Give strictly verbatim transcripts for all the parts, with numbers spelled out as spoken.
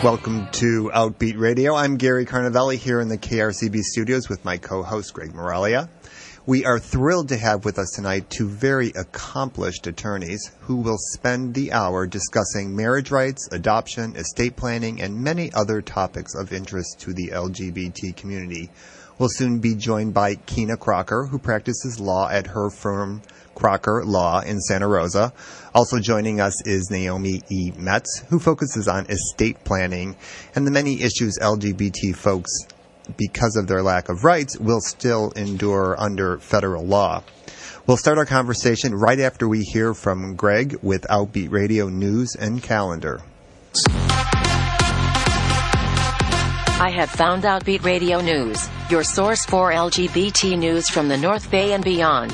Welcome to Outbeat Radio. I'm Gary Carnavelli here in the K R C B studios with my co-host Greg Moralia. We are thrilled to have with us tonight two very accomplished attorneys who will spend the hour discussing marriage rights, adoption, estate planning, and many other topics of interest to the L G B T community. We'll soon be joined by Kina Crocker, who practices law at her firm Crocker Law in Santa Rosa. Also joining us is Naomi E. Metz, who focuses on estate planning and the many issues L G B T folks, because of their lack of rights, will still endure under federal law. We'll start our conversation right after we hear from Greg with Outbeat Radio News and Calendar. I have found Outbeat Radio News, your source for L G B T news from the North Bay and beyond.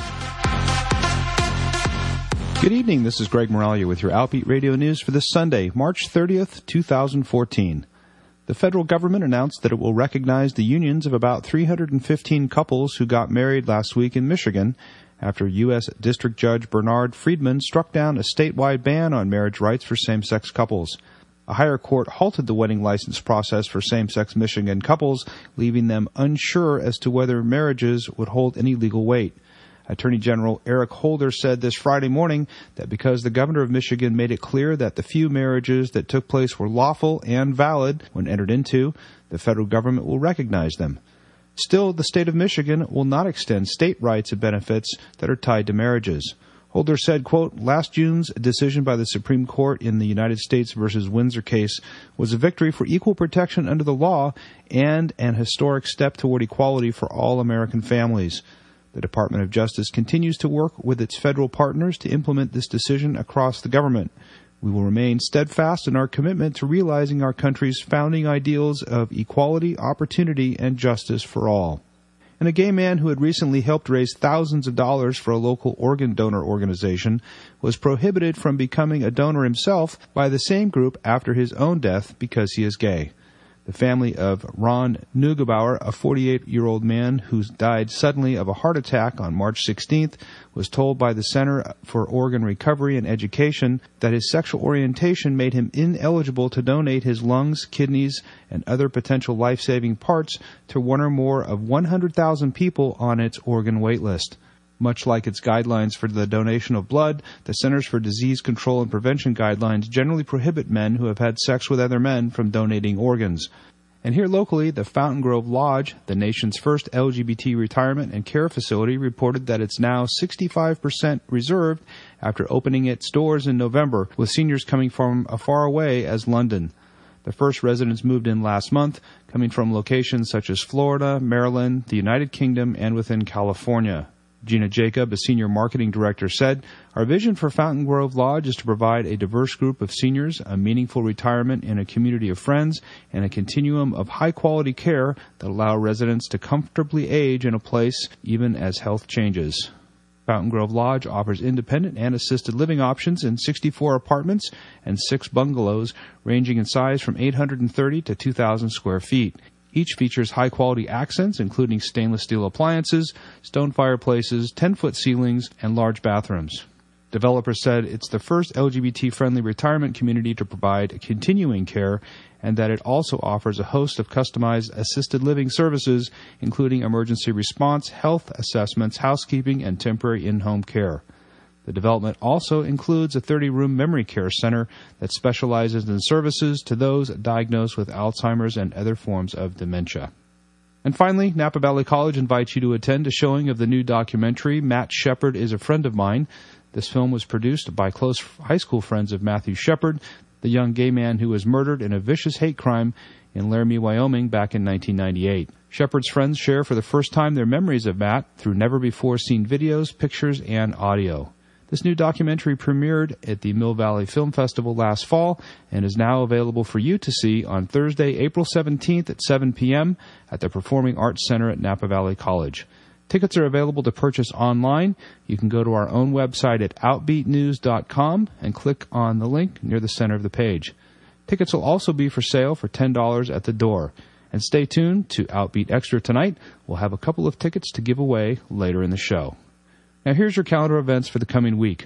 Good evening, this is Greg Moralia with your Outbeat Radio News for this Sunday, March thirtieth, twenty fourteen. The federal government announced that it will recognize the unions of about three hundred fifteen couples who got married last week in Michigan after U S District Judge Bernard Friedman struck down a statewide ban on marriage rights for same-sex couples. A higher court halted the wedding license process for same-sex Michigan couples, leaving them unsure as to whether marriages would hold any legal weight. Attorney General Eric Holder said this Friday morning that because the governor of Michigan made it clear that the few marriages that took place were lawful and valid when entered into, the federal government will recognize them. Still, the state of Michigan will not extend state rights and benefits that are tied to marriages. Holder said, quote, "Last June's decision by the Supreme Court in the United States versus Windsor case was a victory for equal protection under the law and an historic step toward equality for all American families. The Department of Justice continues to work with its federal partners to implement this decision across the government. We will remain steadfast in our commitment to realizing our country's founding ideals of equality, opportunity, and justice for all." And a gay man who had recently helped raise thousands of dollars for a local organ donor organization was prohibited from becoming a donor himself by the same group after his own death because he is gay. The family of Ron Neugebauer, a forty-eight-year-old man who died suddenly of a heart attack on March sixteenth, was told by the Center for Organ Recovery and Education that his sexual orientation made him ineligible to donate his lungs, kidneys, and other potential life-saving parts to one or more of one hundred thousand people on its organ wait list. Much like its guidelines for the donation of blood, the Centers for Disease Control and Prevention guidelines generally prohibit men who have had sex with other men from donating organs. And here locally, the Fountain Grove Lodge, the nation's first L G B T retirement and care facility, reported that it's now sixty-five percent reserved after opening its doors in November, with seniors coming from as far away as London. The first residents moved in last month, coming from locations such as Florida, Maryland, the United Kingdom, and within California. Gina Jacob, a senior marketing director, said, "Our vision for Fountain Grove Lodge is to provide a diverse group of seniors, a meaningful retirement in a community of friends, and a continuum of high-quality care that allow residents to comfortably age in a place even as health changes." Fountain Grove Lodge offers independent and assisted living options in sixty-four apartments and six bungalows, ranging in size from eight hundred thirty to two thousand square feet. Each features high-quality accents, including stainless steel appliances, stone fireplaces, ten-foot ceilings, and large bathrooms. Developers said it's the first L G B T-friendly retirement community to provide continuing care, and that it also offers a host of customized assisted living services, including emergency response, health assessments, housekeeping, and temporary in-home care. The development also includes a thirty-room memory care center that specializes in services to those diagnosed with Alzheimer's and other forms of dementia. And finally, Napa Valley College invites you to attend a showing of the new documentary, Matt Shepard is a Friend of Mine. This film was produced by close high school friends of Matthew Shepard, the young gay man who was murdered in a vicious hate crime in Laramie, Wyoming back in nineteen ninety-eight. Shepard's friends share for the first time their memories of Matt through never-before-seen videos, pictures, and audio. This new documentary premiered at the Mill Valley Film Festival last fall and is now available for you to see on Thursday, April seventeenth at seven p.m. at the Performing Arts Center at Napa Valley College. Tickets are available to purchase online. You can go to our own website at outbeat news dot com and click on the link near the center of the page. Tickets will also be for sale for ten dollars at the door. And stay tuned to Outbeat Extra tonight. We'll have a couple of tickets to give away later in the show. Now here's your calendar events for the coming week.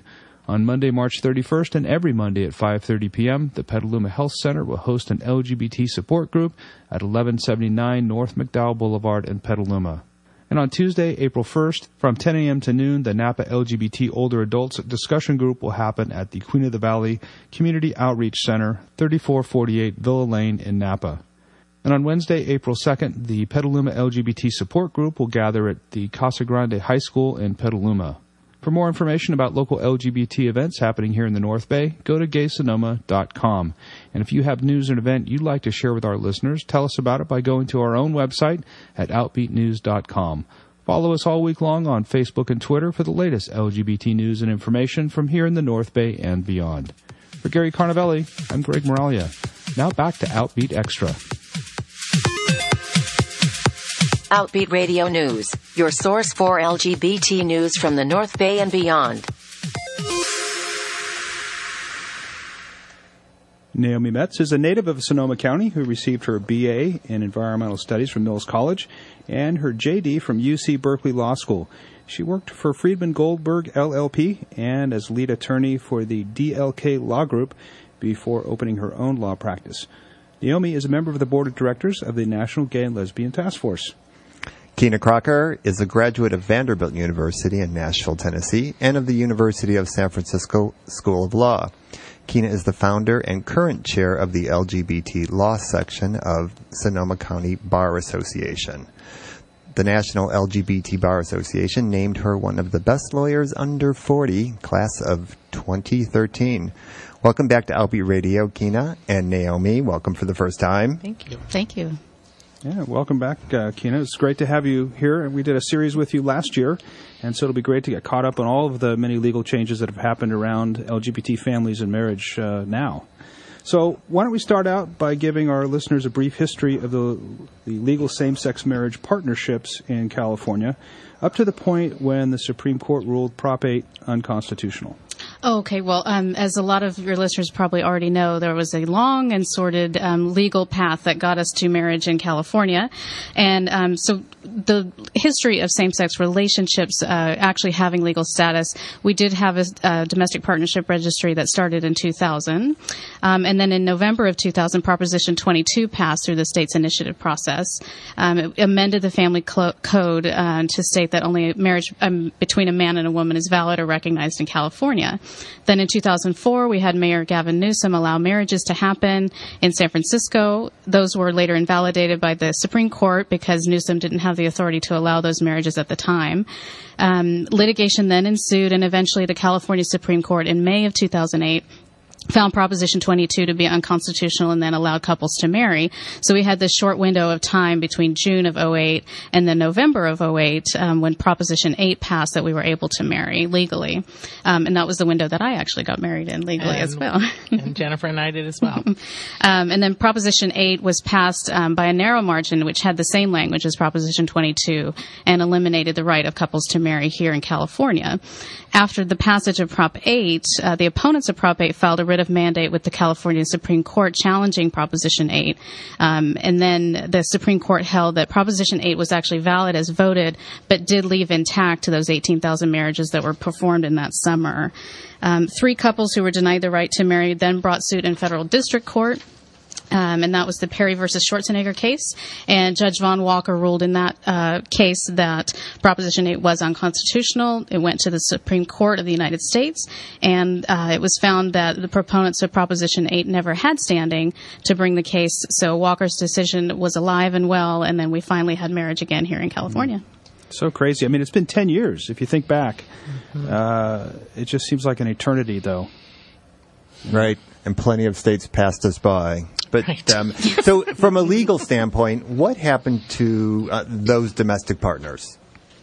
On Monday, March thirty-first, and every Monday at five thirty p.m., the Petaluma Health Center will host an L G B T support group at eleven seventy-nine North McDowell Boulevard in Petaluma. And on Tuesday, April first, from ten a.m. to noon, the Napa L G B T Older Adults discussion group will happen at the Queen of the Valley Community Outreach Center, thirty-four forty-eight Villa Lane in Napa. And on Wednesday, April second, the Petaluma L G B T support group will gather at the Casa Grande High School in Petaluma. For more information about local L G B T events happening here in the North Bay, go to gay sonoma dot com. And if you have news or an event you'd like to share with our listeners, tell us about it by going to our own website at outbeat news dot com. Follow us all week long on Facebook and Twitter for the latest L G B T news and information from here in the North Bay and beyond. For Gary Carnavelli, I'm Greg Moralia. Now back to Outbeat Extra. Outbeat Radio News, your source for L G B T news from the North Bay and beyond. Naomi Metz is a native of Sonoma County who received her B A in Environmental Studies from Mills College and her J D from U C Berkeley Law School. She worked for Friedman Goldberg, L L P, and as lead attorney for the D L K Law Group before opening her own law practice. Naomi is a member of the board of directors of the National Gay and Lesbian Task Force. Kina Crocker is a graduate of Vanderbilt University in Nashville, Tennessee, and of the University of San Francisco School of Law. Kina is the founder and current chair of the L G B T Law section of Sonoma County Bar Association. The National L G B T Bar Association named her one of the best lawyers under forty, class of twenty thirteen. Welcome back to Outbeat Radio, Kina, and Naomi. Welcome for the first time. Thank you. Thank you. Yeah, welcome back, uh, Kina. It's great to have you here. We did a series with you last year, and so it'll be great to get caught up on all of the many legal changes that have happened around L G B T families and marriage uh, now. So why don't we start out by giving our listeners a brief history of the, the legal same-sex marriage partnerships in California, up to the point when the Supreme Court ruled Prop eight unconstitutional. Oh, okay. Well, um, as a lot of your listeners probably already know, there was a long and sordid um, legal path that got us to marriage in California. And um, so the history of same-sex relationships uh, actually having legal status, we did have a, a domestic partnership registry that started in two thousand. Um, and then in November of two thousand, Proposition twenty-two passed through the state's initiative process. Um, it amended the family clo- code uh, to state that only marriage um, between a man and a woman is valid or recognized in California. Then in two thousand four, we had Mayor Gavin Newsom allow marriages to happen in San Francisco. Those were later invalidated by the Supreme Court because Newsom didn't have the authority to allow those marriages at the time. Um, litigation then ensued, and eventually the California Supreme Court in May of two thousand eight found Proposition twenty-two to be unconstitutional and then allowed couples to marry. So we had this short window of time between June of oh eight and then November of oh eight um, when Proposition eight passed that we were able to marry legally. Um, and that was the window that I actually got married in legally and, as well. And Jennifer and I did as well. um, and then Proposition eight was passed um, by a narrow margin, which had the same language as Proposition twenty-two and eliminated the right of couples to marry here in California. After the passage of Prop eight, uh, the opponents of Prop eight filed a writ of mandate with the California Supreme Court challenging Proposition eight. Um, and then the Supreme Court held that Proposition eight was actually valid as voted, but did leave intact to those eighteen thousand marriages that were performed in that summer. Um, three couples who were denied the right to marry then brought suit in federal district court. Um, and that was the Perry versus Schwarzenegger case. And Judge Vaughn Walker ruled in that uh, case that Proposition eight was unconstitutional. It went to the Supreme Court of the United States, and uh, it was found that the proponents of Proposition eight never had standing to bring the case. So Walker's decision was alive and well, and then we finally had marriage again here in California. So crazy. I mean, it's been ten years, if you think back. Mm-hmm. Uh, it just seems like an eternity, though. Right, and plenty of states passed us by. But right. um, so, from a legal standpoint, what happened to uh, those domestic partners?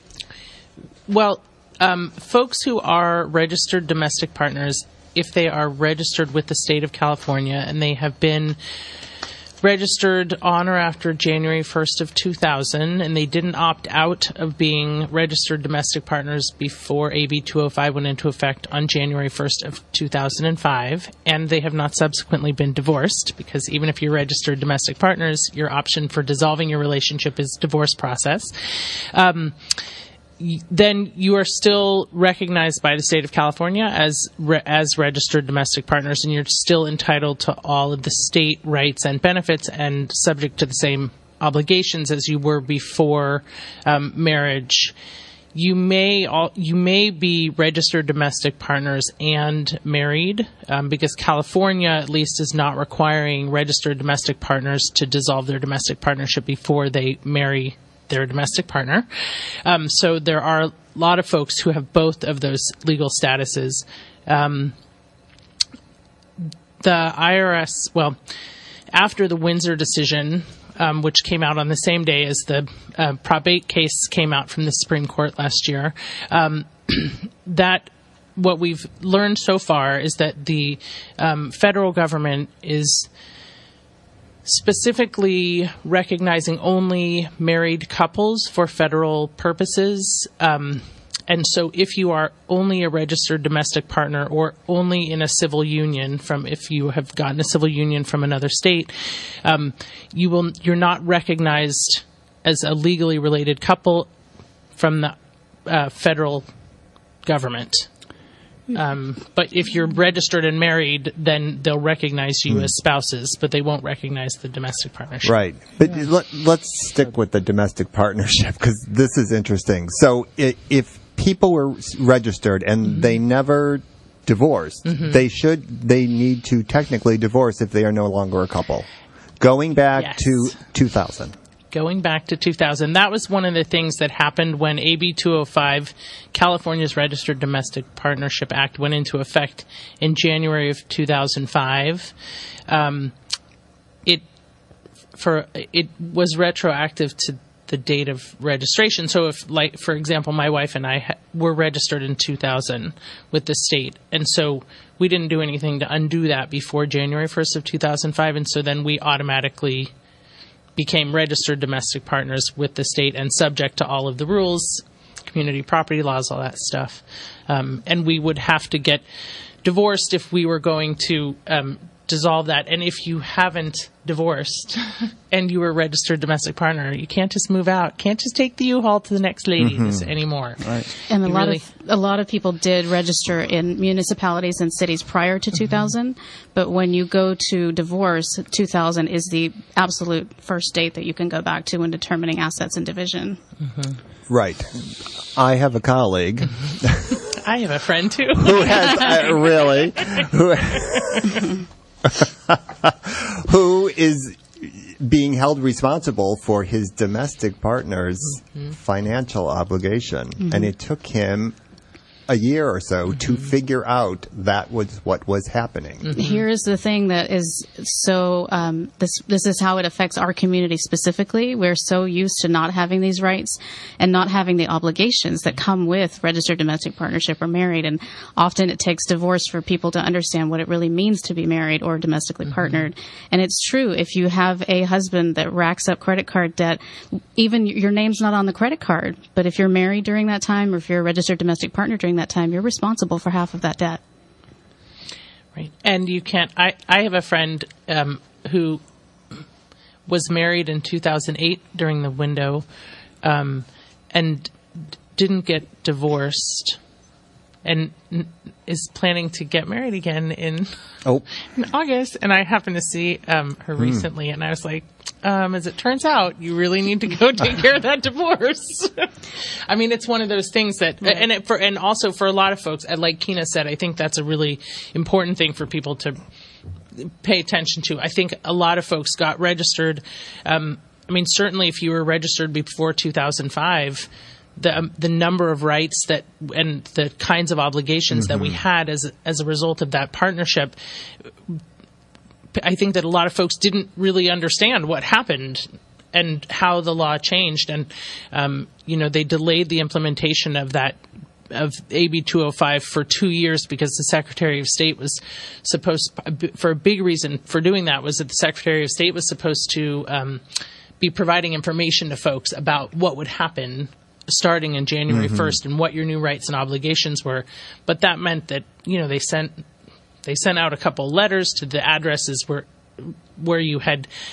Well, um, folks who are registered domestic partners, if they are registered with the state of California and they have been registered on or after January first of two thousand, and they didn't opt out of being registered domestic partners before A B two oh five went into effect on January first of two thousand five, and they have not subsequently been divorced, because even if you're registered domestic partners, your option for dissolving your relationship is divorce process. Um, then you are still recognized by the state of California as re- as registered domestic partners, and you're still entitled to all of the state rights and benefits and subject to the same obligations as you were before um, marriage. You may all, you may be registered domestic partners and married, um, because California, at least, is not requiring registered domestic partners to dissolve their domestic partnership before they marry their domestic partner. Um, so there are a lot of folks who have both of those legal statuses. Um, the I R S, well, after the Windsor decision, um, which came out on the same day as the uh, Prop eight case came out from the Supreme Court last year, um, that what we've learned so far is that the um, federal government is specifically recognizing only married couples for federal purposes. Um, and so if you are only a registered domestic partner or only in a civil union from, if you have gotten a civil union from another state, um, you will, you're not recognized as a legally related couple from the uh, federal government. Um, but if you're registered and married, then they'll recognize you mm. as spouses, but they won't recognize the domestic partnership. Right. But yeah. let, let's stick with the domestic partnership, because this is interesting. So it, if people were registered and mm-hmm. they never divorced, mm-hmm. they should, they need to technically divorce if they are no longer a couple. Going back yes. to two thousand. Going back to two thousand. That was one of the things that happened when A B two oh five, California's Registered Domestic Partnership Act, went into effect in January of two thousand five. Um, it for it was retroactive to the date of registration. So if, like, for example, my wife and I ha- were registered in two thousand with the state, and so we didn't do anything to undo that before January first of two thousand five, and so then we automatically became registered domestic partners with the state and subject to all of the rules, community property laws, all that stuff. Um, and we would have to get divorced if we were going to um, dissolve that. And if you haven't divorced and you were a registered domestic partner, you can't just move out. Can't just take the U-Haul to the next ladies mm-hmm. anymore. Right. And a you lot really of a lot of people did register in municipalities and cities prior to mm-hmm. two thousand, but when you go to divorce, two thousand is the absolute first date that you can go back to when determining assets and division. Mm-hmm. Right. I have a colleague. I have a friend too. who has uh, really who, who is being held responsible for his domestic partner's mm-hmm. financial obligation. Mm-hmm. And it took him a year or so mm-hmm. to figure out that was what was happening. Mm-hmm. Here's the thing that is so, um, this this is how it affects our community specifically. We're so used to not having these rights and not having the obligations that come with registered domestic partnership or married. And often it takes divorce for people to understand what it really means to be married or domestically mm-hmm. partnered. And it's true, if you have a husband that racks up credit card debt, even your name's not on the credit card, but if you're married during that time or if you're a registered domestic partner during that time, you're responsible for half of that debt. Right. And you can't, I, I have a friend um, who was married in two thousand eight during the window um, and d- didn't get divorced and n- is planning to get married again in, oh. in August. And I happened to see um, her hmm. recently, and I was like, Um, as it turns out, you really need to go take care of that divorce. I mean, it's one of those things that, right. and it, for, and also for a lot of folks, like Kina said, I think that's a really important thing for people to pay attention to. I think a lot of folks got registered. Um, I mean, certainly if you were registered before two thousand five, the um, the number of rights that and the kinds of obligations mm-hmm. that we had as as a result of that partnership, I think that a lot of folks didn't really understand what happened and how the law changed. And, um, you know, they delayed the implementation of that, of A B two oh five for two years because the Secretary of State was supposed, for a big reason for doing that was that the Secretary of State was supposed to um, be providing information to folks about what would happen starting in January mm-hmm. first and what your new rights and obligations were. But that meant that, you know, they sent They sent out a couple letters to the addresses where where you had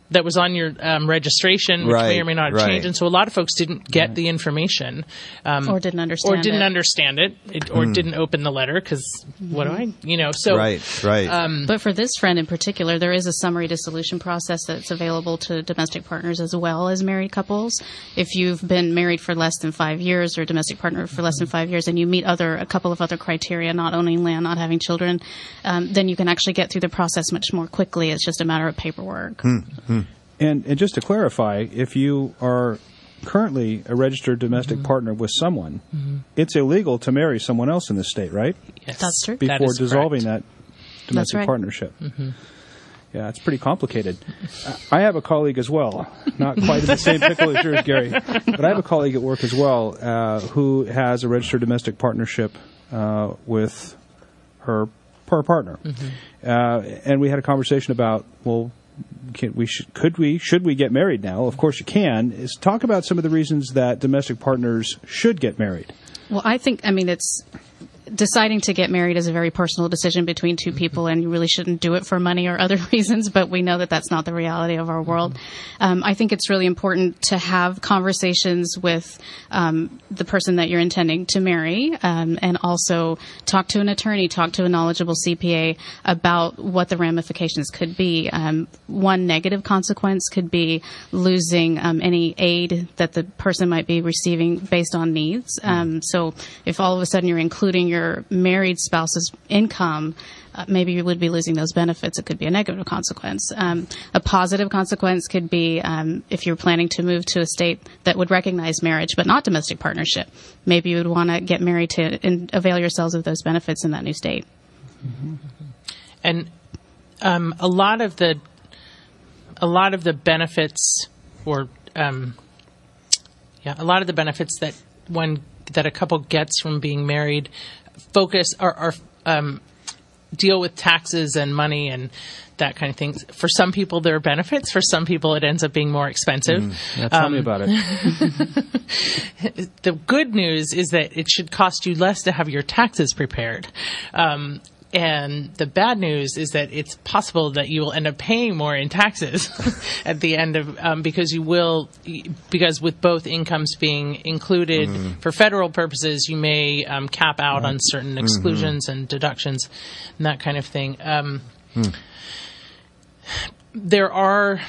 that was on your um, registration, which Right, may or may not have right. changed. And so a lot of folks didn't get the information. Um, Or didn't understand Or didn't it. understand it, it or didn't open the letter, because what do I, you know, so. Right, right. But for this friend in particular, there is a summary dissolution process that's available to domestic partners as well as married couples. If you've been married for less than five years or a domestic partner for less than five years and you meet other a couple of other criteria, not owning land, not having children, um, then you can actually get through the process much more quickly. It's just a matter of paperwork. And, and just to clarify, if you are currently a registered domestic partner with someone, it's illegal to marry someone else in this state, right? Yes, That's true. that Before is dissolving correct. that domestic right. partnership. Yeah, it's pretty complicated. I have a colleague as well, not quite in the same pickle as yours, Gary, but I have a colleague at work as well uh, who has a registered domestic partnership uh, with her, her partner. Uh, and we had a conversation about, well, can we sh- could we should we get married now? Of course you can. Is talk about some of the reasons that domestic partners should get married. Well, I think, I mean, it's deciding to get married is a very personal decision between two people, and you really shouldn't do it for money or other reasons, but we know that that's not the reality of our world. Um, I think it's really important to have conversations with um, the person that you're intending to marry, um, and also talk to an attorney, talk to a knowledgeable C P A about what the ramifications could be. Um, one negative consequence could be losing um, any aid that the person might be receiving based on needs. Um, so if all of a sudden you're including your your married spouse's income, uh, maybe you would be losing those benefits. It could be a negative consequence. Um, a positive consequence could be um, if you're planning to move to a state that would recognize marriage but not domestic partnership. Maybe you would want to get married to and avail yourselves of those benefits in that new state. And um, a lot of the a lot of the benefits, or um, yeah, a lot of the benefits that one that a couple gets from being married focus or, or um, deal with taxes and money and that kind of thing. For some people, there are benefits. For some people, it ends up being more expensive. Mm. Yeah, tell um, me about it. The good news is that it should cost you less to have your taxes prepared. Um, And the bad news is that it's possible that you will end up paying more in taxes at the end of, um, because you will, because with both incomes being included Mm-hmm. for federal purposes, you may um, cap out on certain exclusions Mm-hmm. and deductions and that kind of thing. Um, Hmm. There are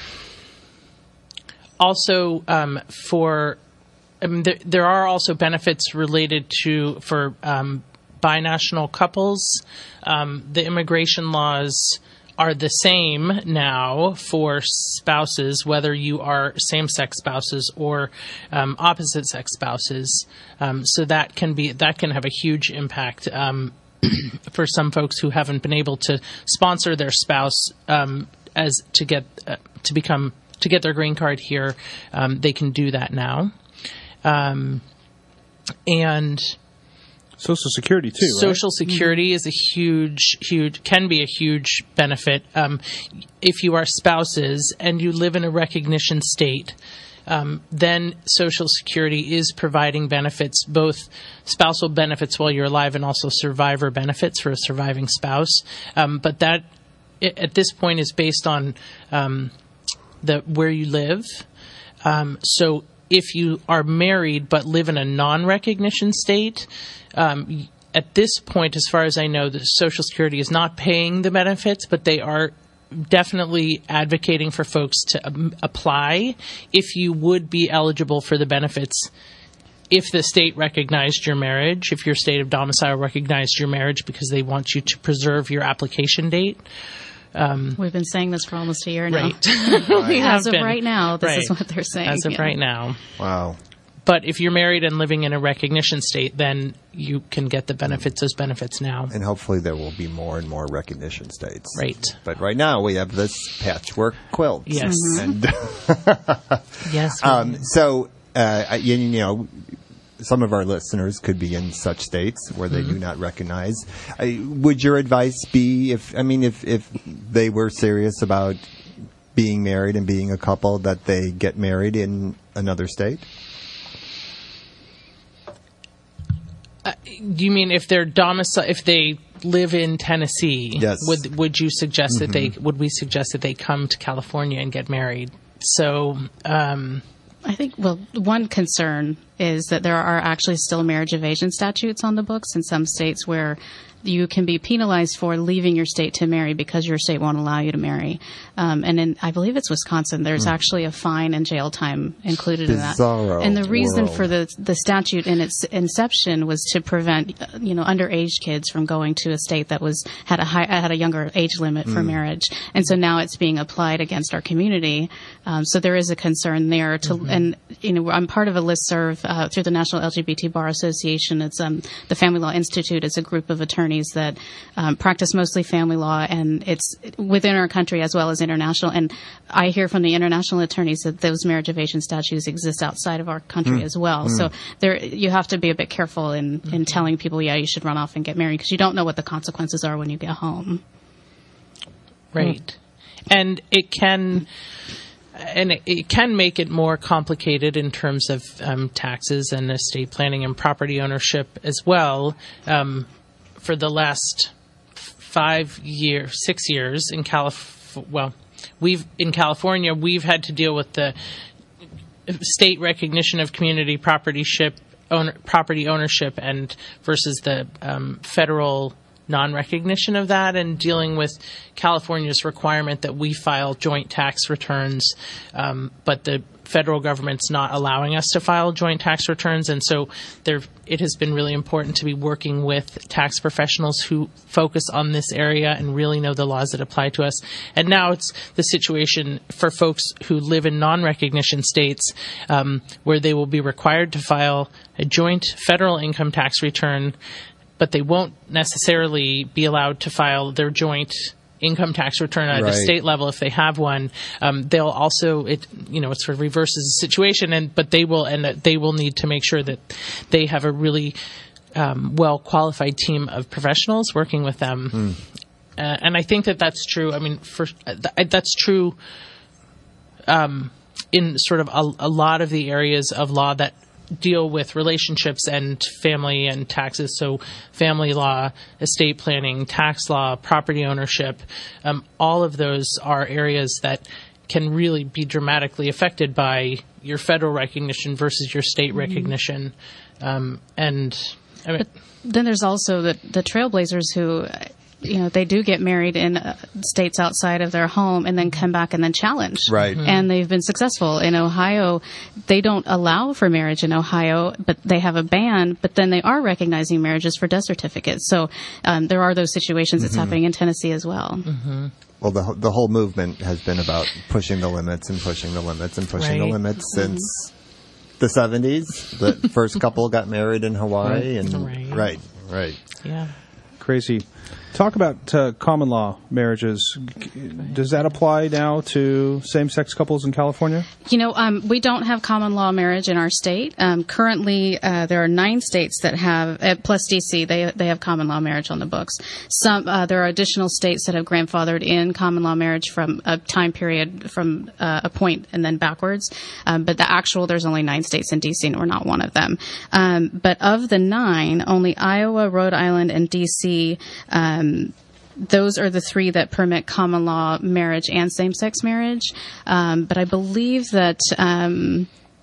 also um, for, I mean, there, there are also benefits related to, for um, binational couples. Um, the immigration laws are the same now for spouses, whether you are same-sex spouses or um, opposite-sex spouses. Um, so that can be that can have a huge impact um, for some folks who haven't been able to sponsor their spouse um, as to get uh, to become to get their green card here. Um, they can do that now, um, and. Social Security too, right? Social Security is a huge, huge, can be a huge benefit. Um, if you are spouses and you live in a recognition state, um, then Social Security is providing benefits, both spousal benefits while you're alive and also survivor benefits for a surviving spouse. Um, but that, it, at this point, is based on um, the where you live. Um, so if you are married but live in a non-recognition state, um, at this point, as far as I know, the Social Security is not paying the benefits, but they are definitely advocating for folks to um, apply if you would be eligible for the benefits if the state recognized your marriage, if your state of domicile recognized your marriage, because they want you to preserve your application date. Um, We've been saying this for almost a year now. Right. We have As of been. right now, this Right. is what they're saying. As of yeah. right now. Wow. But if you're married and living in a recognition state, then you can get the benefits, those benefits now. And hopefully there will be more and more recognition states. Right. But right now we have this patchwork quilt. Yes. And Yes. um, so, uh, I- you, you know, some of our listeners could be in such states where they Mm-hmm. do not recognize. I, would your advice be, if I mean, if, if they were serious about being married and being a couple, that they get married in another state? Uh, do you mean if they're domicile, if they live in Tennessee? Yes. Would would you suggest Mm-hmm. that they would we suggest that they come to California and get married? So. Um, I think, well, one concern is that there are actually still marriage evasion statutes on the books in some states where you can be penalized for leaving your state to marry because your state won't allow you to marry. Um, and in, I believe it's Wisconsin, there's mm. actually a fine and jail time included Bizarro in that. And the reason world. for the the statute in its inception was to prevent, you know, underage kids from going to a state that was had a high, had a younger age limit for mm. marriage. And so now it's being applied against our community. Um, so there is a concern there. To mm-hmm. And you know, I'm part of a listserv uh, through the National L G B T Bar Association. It's um, the Family Law Institute. It's a group of attorneys that um, practice mostly family law, and it's within our country as well as international. And I hear from the international attorneys that those marriage evasion statutes exist outside of our country mm. as well. Mm. So there, you have to be a bit careful in, in telling people, yeah, you should run off and get married, because you don't know what the consequences are when you get home. Right. Mm. And it can... And it, it can make it more complicated in terms of um, taxes and estate planning and property ownership as well. Um, for the last five years, six years in Calif, well, we've in California, we've had to deal with the state recognition of community property ship, own, property ownership, and versus the um, federal non-recognition of that, and dealing with California's requirement that we file joint tax returns, um, but the federal government's not allowing us to file joint tax returns. And so there, it has been really important to be working with tax professionals who focus on this area and really know the laws that apply to us. And now it's the situation for folks who live in non-recognition states, um, where they will be required to file a joint federal income tax return, but they won't necessarily be allowed to file their joint income tax return at right. a state level if they have one. Um, they'll also, it you know, it sort of reverses the situation, and but they will and they will need to make sure that they have a really um, well qualified team of professionals working with them. Mm. Uh, and I think that that's true. I mean, for uh, th- that's true um, in sort of a, a lot of the areas of law that deal with relationships and family and taxes. So family law, estate planning, tax law, property ownership, um, all of those are areas that can really be dramatically affected by your federal recognition versus your state mm-hmm. recognition. Um, and I mean, but then there's also the, the trailblazers who, you know, they do get married in uh, states outside of their home and then come back and then challenge. Right. Mm-hmm. And they've been successful. In Ohio, they don't allow for marriage in Ohio, but they have a ban, but then they are recognizing marriages for death certificates. So um, there are those situations that's mm-hmm. happening in Tennessee as well. Mm-hmm. Well, the the whole movement has been about pushing the limits and pushing the limits and pushing right. the limits mm-hmm. since the seventies. The first couple got married in Hawaii. Right. and Right. Right, right. Yeah. Crazy. Talk about uh, common law marriages. Does that apply now to same-sex couples in California? You know, um, we don't have common law marriage in our state. Um, currently, uh, there are nine states that have, uh, plus D C, they they have common law marriage on the books. Some uh, there are additional states that have grandfathered in common law marriage from a time period from uh, a point and then backwards. Um, but the actual, there's only nine states in D C, and we're not one of them. Um, but of the nine, only Iowa, Rhode Island, and D C. Um, Those are the three that permit common law marriage and same-sex marriage. Um, but I believe that um,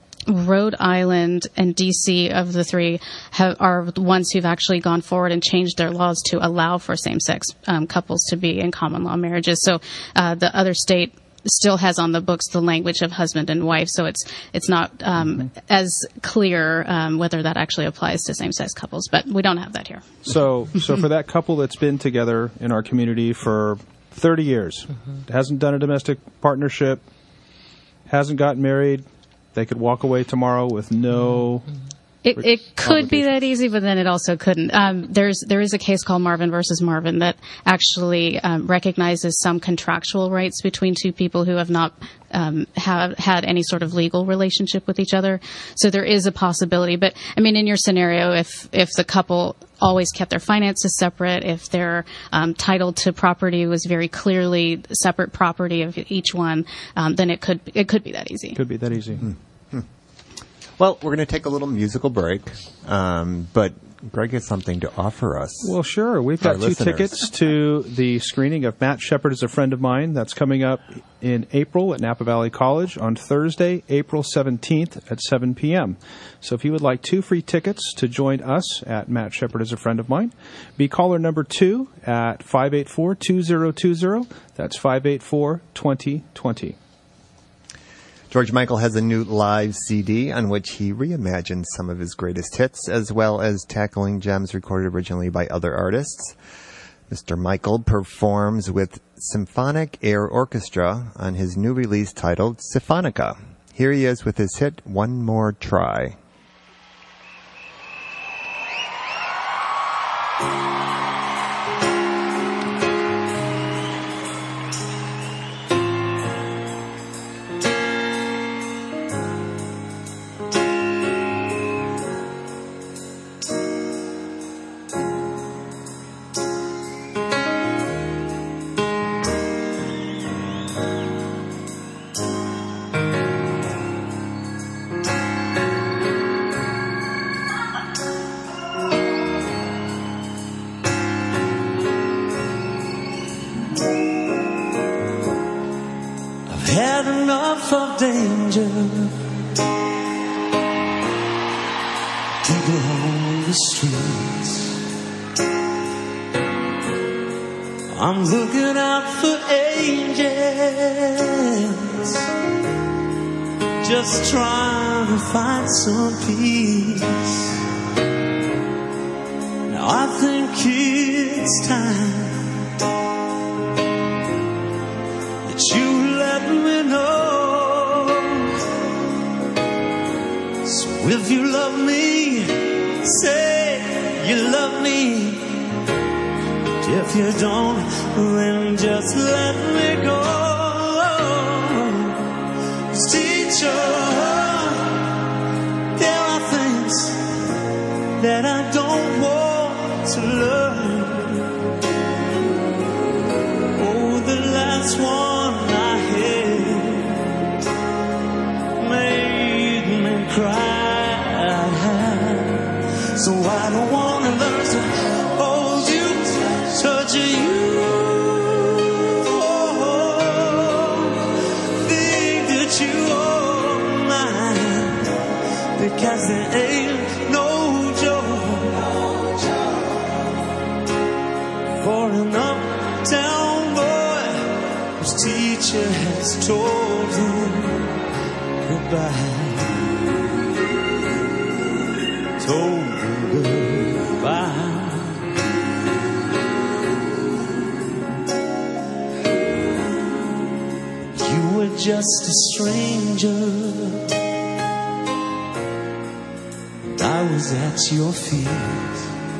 Rhode Island and D C, of the three, have, are the ones who've actually gone forward and changed their laws to allow for same-sex um, couples to be in common law marriages. So uh, the other state still has on the books the language of husband and wife, so it's it's not um, mm-hmm. as clear um, whether that actually applies to same-sex couples, but we don't have that here. So, so for that couple that's been together in our community for thirty years, mm-hmm. hasn't done a domestic partnership, hasn't gotten married, they could walk away tomorrow with no... Mm-hmm. It, it could be that easy, but then it also couldn't. Um, there's there is a case called Marvin versus Marvin that actually um, recognizes some contractual rights between two people who have not um, have had any sort of legal relationship with each other. So there is a possibility. But I mean, in your scenario, if if the couple always kept their finances separate, if their um, title to property was very clearly separate property of each one, um, then it could it could be that easy. Could be that easy. Hmm. Well, we're going to take a little musical break, um, but Greg has something to offer us. Well, sure. We've got Our two listeners. tickets to the screening of Matt Shepard is a Friend of Mine. That's coming up in April at Napa Valley College on Thursday, April seventeenth at seven p.m. So if you would like two free tickets to join us at Matt Shepard is a Friend of Mine, be caller number two at five eight four, two zero two zero. That's five eight four, two zero two zero. George Michael has a new live C D on which he reimagines some of his greatest hits, as well as tackling gems recorded originally by other artists. Mister Michael performs with Symphonic Air Orchestra on his new release titled Symphonica. Here he is with his hit, One More Try. Had enough of danger. People on the streets. I'm looking out for angels, just trying to find some peace. Now I think it's time that you let me know. So if you love me, say you love me. If you don't, then just let me go. 'Cause teacher, there are things that I don't want to learn. Oh, the last one I had made me cry. So I don't want to learn to hold you, touch you, oh, think that you are mine, because there ain't no joy for an uptown boy whose teacher has told him goodbye. Told him goodbye. You were just a stranger, and I was at your feet.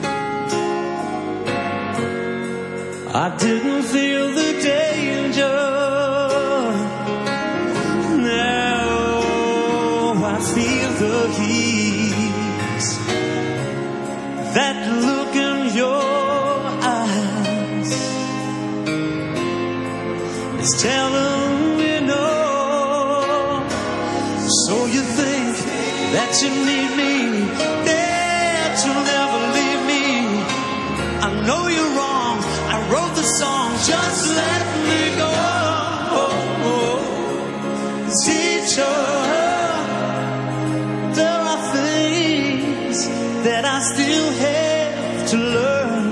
I didn't feel the danger. Now I feel the heat. That look in your eyes is telling me no. So you think that you need me, that you'll never leave me. I know you're wrong. I wrote the song, just let me go. Oh, oh. Teacher, there are things that I still have to learn.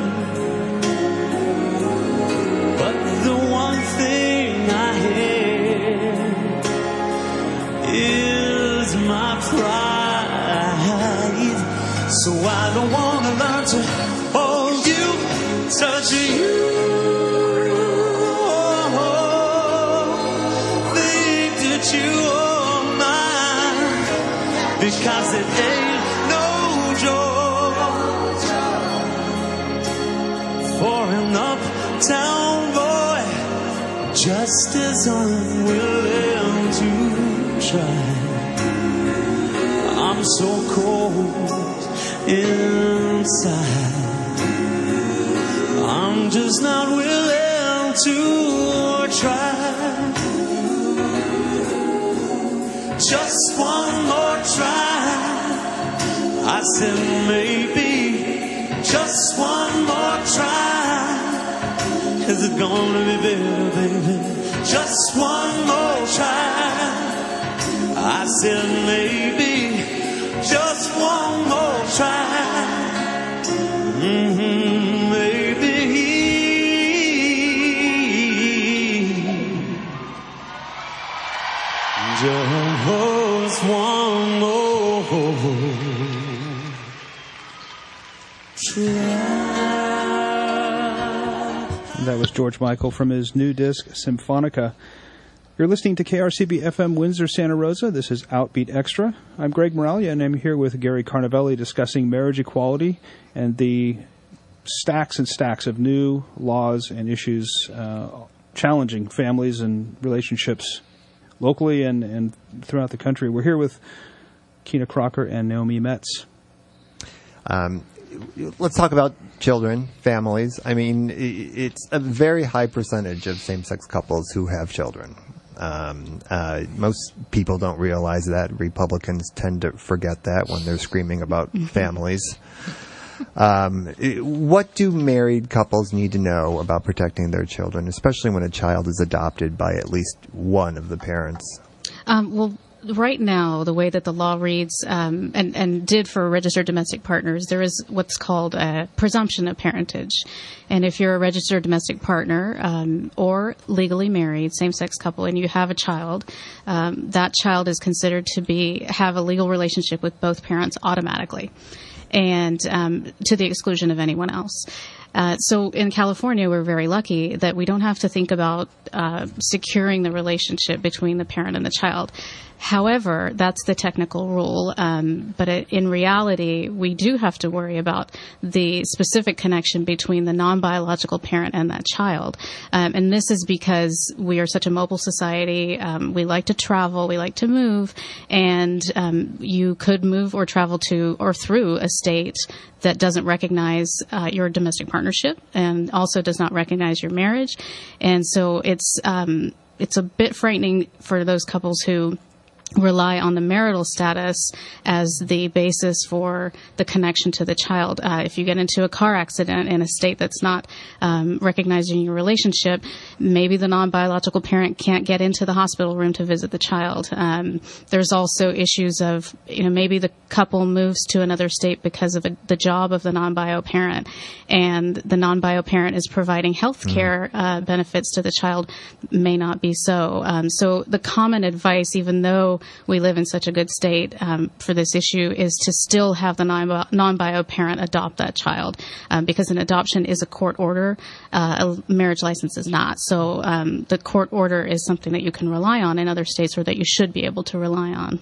But the one thing I have is my pride. So I don't want to learn to hold you, touch you, think that you are mine, because it ain't no joy for an uptown boy just as unwilling to try. I'm so cold inside, I'm just not willing to try. Just one more try. I said maybe just one more try. Is it gonna be better, baby? Just one more try. I said maybe, just one more try. Mm-hmm, maybe. Just one more try. That was George Michael from his new disc, Symphonica. You're listening to K R C B F M Windsor, Santa Rosa. This is Outbeat Extra. I'm Greg Moralia, and I'm here with Gary Carnavelli discussing marriage equality and the stacks and stacks of new laws and issues uh, challenging families and relationships locally and, and throughout the country. We're here with Kina Crocker and Naomi Metz. Um, let's talk about children, families. I mean, it's a very high percentage of same-sex couples who have children. Um, uh, most people don't realize that. Republicans tend to forget that when they're screaming about families. Um, what do married couples need to know about protecting their children, especially when a child is adopted by at least one of the parents? Um, well, right now, the way that the law reads, um, and, and did for registered domestic partners, there is what's called a presumption of parentage. And if you're a registered domestic partner um, or legally married, same-sex couple, and you have a child, um, that child is considered to be have a legal relationship with both parents automatically, and um, to the exclusion of anyone else. Uh, so in California, we're very lucky that we don't have to think about uh, securing the relationship between the parent and the child. However, that's the technical rule. Um, but it, in reality, we do have to worry about the specific connection between the non-biological parent and that child. Um, and this is because we are such a mobile society. Um, we like to travel. We like to move. And um, you could move or travel to or through a state that doesn't recognize uh, your domestic partnership and also does not recognize your marriage. And so it's um, it's a bit frightening for those couples who rely on the marital status as the basis for the connection to the child. Uh, if you get into a car accident in a state that's not um, recognizing your relationship, maybe the non-biological parent can't get into the hospital room to visit the child. Um, there's also issues of, you know, maybe the couple moves to another state because of a, the job of the non-bio parent, and the non-bio parent is providing health care mm-hmm. uh, benefits to the child may not be so. Um, so the common advice, even though we live in such a good state um, for this issue, is to still have the non-bio parent adopt that child, um, because an adoption is a court order. Uh, a marriage license is not. So um, the court order is something that you can rely on in other states, or that you should be able to rely on.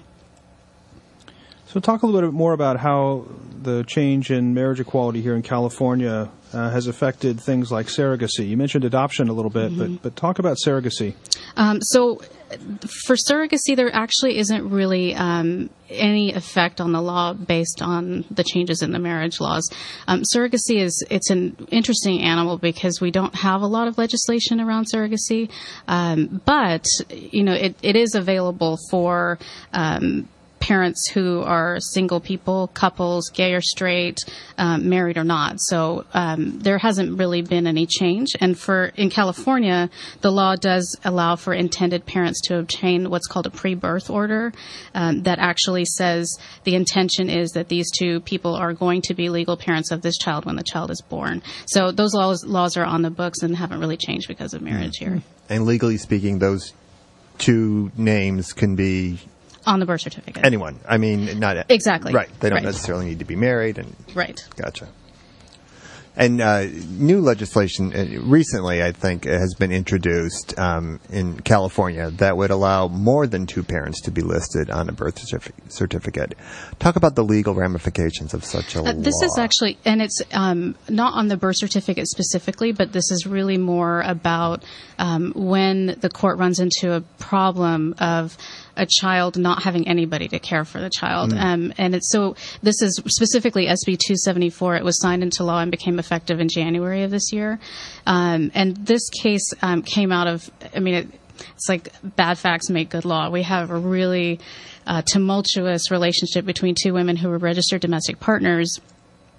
So talk a little bit more about how the change in marriage equality here in California uh, has affected things like surrogacy. You mentioned adoption a little bit, mm-hmm. but, but talk about surrogacy. Um, so for surrogacy, there actually isn't really um, any effect on the law based on the changes in the marriage laws. Um, surrogacy is it's an interesting animal because we don't have a lot of legislation around surrogacy, um, but you know it, it is available for um, parents who are single people, couples, gay or straight, um, married or not. So um, there hasn't really been any change. And for in California, the law does allow for intended parents to obtain what's called a pre-birth order um, that actually says the intention is that these two people are going to be legal parents of this child when the child is born. So those laws laws are on the books and haven't really changed because of marriage mm-hmm. here. And legally speaking, those two names can be on the birth certificate. Anyone. I mean, not exactly. Right. They don't right. necessarily need to be married. And right. Gotcha. And uh, new legislation uh, recently, I think, has been introduced um, in California that would allow more than two parents to be listed on a birth certif- certificate. Talk about the legal ramifications of such a uh, law. This is actually, and it's um, not on the birth certificate specifically, but this is really more about um, when the court runs into a problem of a child not having anybody to care for the child. Mm. Um, and it's so this is specifically S B two seventy-four. It was signed into law and became effective in January of this year. Um, and this case um, came out of, I mean, it, it's like bad facts make good law. We have a really uh, tumultuous relationship between two women who were registered domestic partners.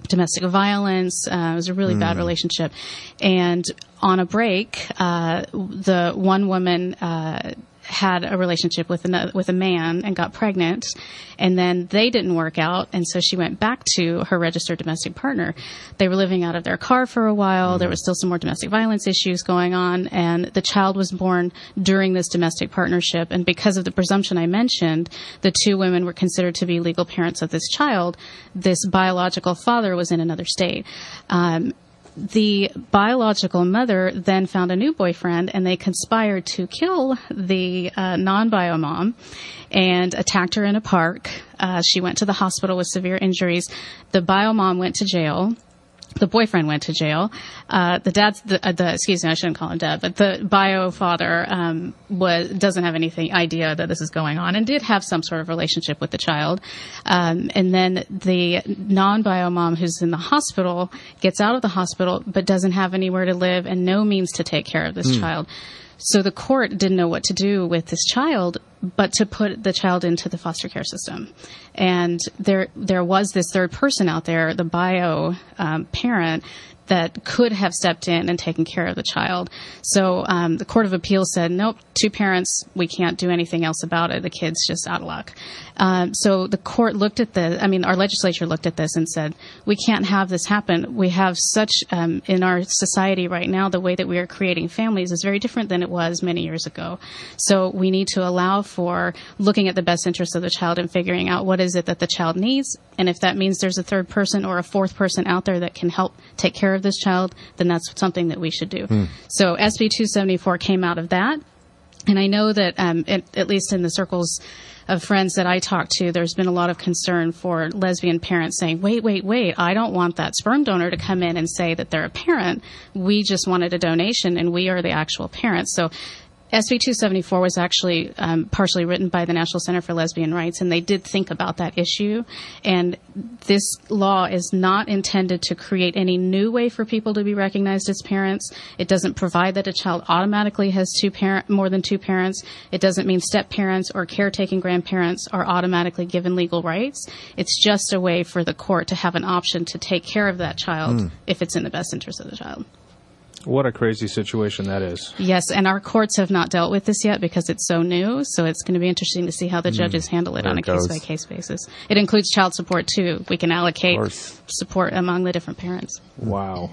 domestic violence. Uh, it was a really mm. bad relationship. And on a break, uh, the one woman, uh, had a relationship with another, with a man and got pregnant, and then they didn't work out, and so she went back to her registered domestic partner. They were living out of their car for a while. Mm. There was still some more domestic violence issues going on, and the child was born during this domestic partnership. And because of the presumption I mentioned, the two women were considered to be legal parents of this child. This biological father was in another state. Um, The biological mother then found a new boyfriend, and they conspired to kill the uh, non-bio mom and attacked her in a park. Uh, she went to the hospital with severe injuries. The bio mom went to jail. The boyfriend went to jail. Uh, the dad's, the, uh, the, excuse me, I shouldn't call him dad, but the bio father, um, was, doesn't have anything idea that this is going on and did have some sort of relationship with the child. Um, and then the non-bio mom who's in the hospital gets out of the hospital, but doesn't have anywhere to live and no means to take care of this mm. child. So the court didn't know what to do with this child, but to put the child into the foster care system. And there, there was this third person out there, the bio um, parent, that could have stepped in and taken care of the child. So um, the Court of Appeals said, nope, two parents, we can't do anything else about it. The kid's just out of luck. Um, so the court looked at the, I mean, our legislature looked at this and said, we can't have this happen. We have such, um, in our society right now, the way that we are creating families is very different than it was many years ago. So we need to allow for looking at the best interest of the child and figuring out what is it that the child needs. And if that means there's a third person or a fourth person out there that can help take care of this child, then that's something that we should do. Hmm. So S B two seventy-four came out of that. And I know that, um, at, at least in the circles of friends that I talk to, there's been a lot of concern for lesbian parents saying, wait, wait, wait, I don't want that sperm donor to come in and say that they're a parent. We just wanted a donation and we are the actual parents. So S B two seventy-four was actually um, partially written by the National Center for Lesbian Rights, and they did think about that issue. And this law is not intended to create any new way for people to be recognized as parents. It doesn't provide that a child automatically has two parent, more than two parents. It doesn't mean step-parents or caretaking grandparents are automatically given legal rights. It's just a way for the court to have an option to take care of that child mm. if it's in the best interest of the child. What a crazy situation that is. Yes, and our courts have not dealt with this yet because it's so new, so it's going to be interesting to see how the judges mm, handle it on a case-by-case basis. It includes child support, too. We can allocate support among the different parents. Wow.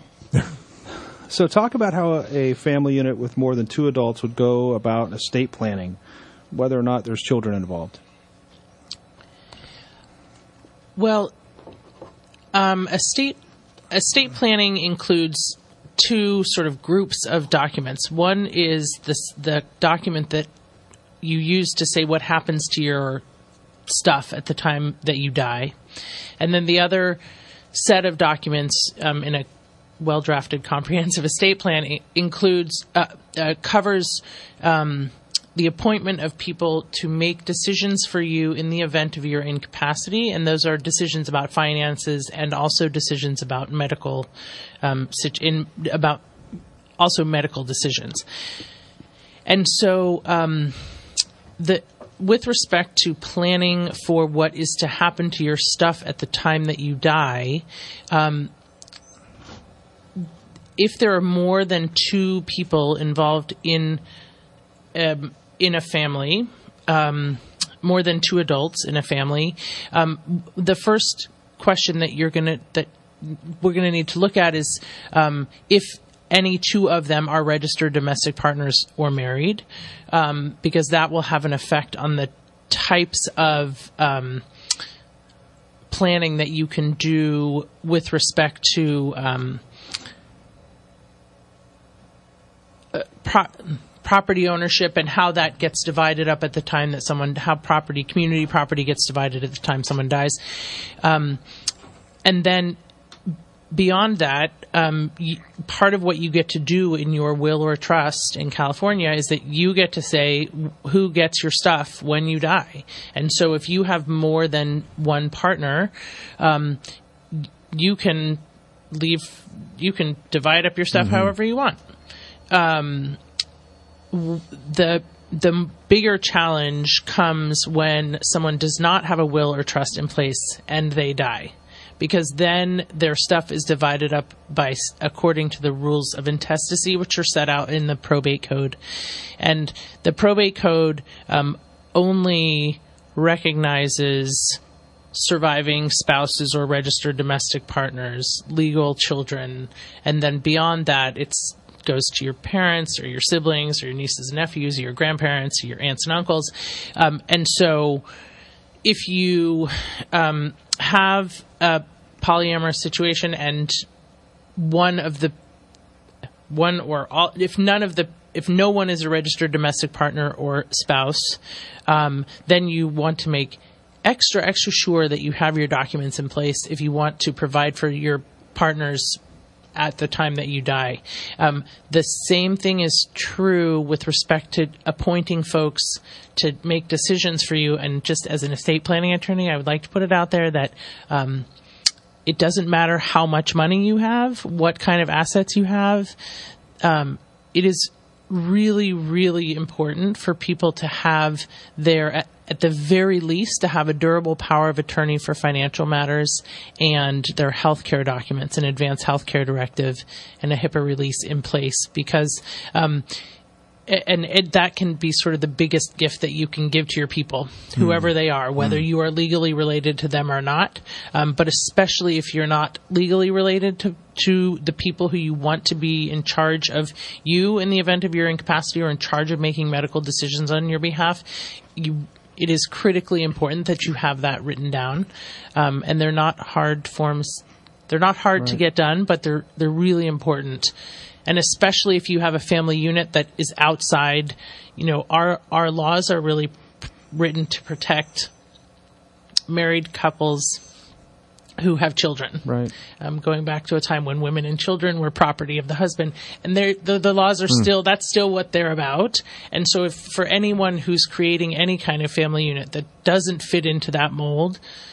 So talk about how a family unit with more than two adults would go about estate planning, whether or not there's children involved. Well, um, estate, estate planning includes two sort of groups of documents. One is this, the document that you use to say what happens to your stuff at the time that you die. And then the other set of documents um, in a well-drafted comprehensive estate plan includes, uh, uh, covers um, the appointment of people to make decisions for you in the event of your incapacity. And those are decisions about finances and also decisions about medical, um, in, about also medical decisions. And so, um, the, with respect to planning for what is to happen to your stuff at the time that you die, um, if there are more than two people involved in um, in a family, um, more than two adults in a family, um, the first question that you're gonna that we're gonna need to look at is um, if any two of them are registered domestic partners or married, um, because that will have an effect on the types of um, planning that you can do with respect to um, uh, pro- property ownership and how that gets divided up at the time that someone, how property, community property gets divided at the time someone dies. Um, and then beyond that, um, you, part of what you get to do in your will or trust in California is that you get to say who gets your stuff when you die. And so if you have more than one partner, um, you can leave, you can divide up your stuff mm-hmm. however you want. Um, the the bigger challenge comes when someone does not have a will or trust in place and they die, because then their stuff is divided up by according to the rules of intestacy, which are set out in the probate code. And the probate code um, only recognizes surviving spouses or registered domestic partners, legal children, and then beyond that, it's goes to your parents or your siblings or your nieces and nephews or your grandparents or your aunts and uncles. Um, and so if you um, have a polyamorous situation and one of the one or all, if none of the if no one is a registered domestic partner or spouse, um, then you want to make extra, extra sure that you have your documents in place if you want to provide for your partners at the time that you die. Um, the same thing is true with respect to appointing folks to make decisions for you. And just as an estate planning attorney, I would like to put it out there that um, it doesn't matter how much money you have, what kind of assets you have. Um, it is really, really important for people to have their, at, at the very least, to have a durable power of attorney for financial matters and their healthcare documents, an advanced healthcare directive, and a HIPAA release in place, because um, and it, that can be sort of the biggest gift that you can give to your people, whoever mm. they are, whether mm. you are legally related to them or not, um, but especially if you're not legally related to, to the people who you want to be in charge of you in the event of your incapacity or in charge of making medical decisions on your behalf. You, it is critically important that you have that written down, um, and they're not hard forms. They're not hard right. to get done, but they're they're really important. And especially if you have a family unit that is outside, you know, our our laws are really p- written to protect married couples who have children. Right. Um, going back to a time when women and children were property of the husband, and the the laws are mm. still that's still what they're about. And so, if for anyone who's creating any kind of family unit that doesn't fit into that mold,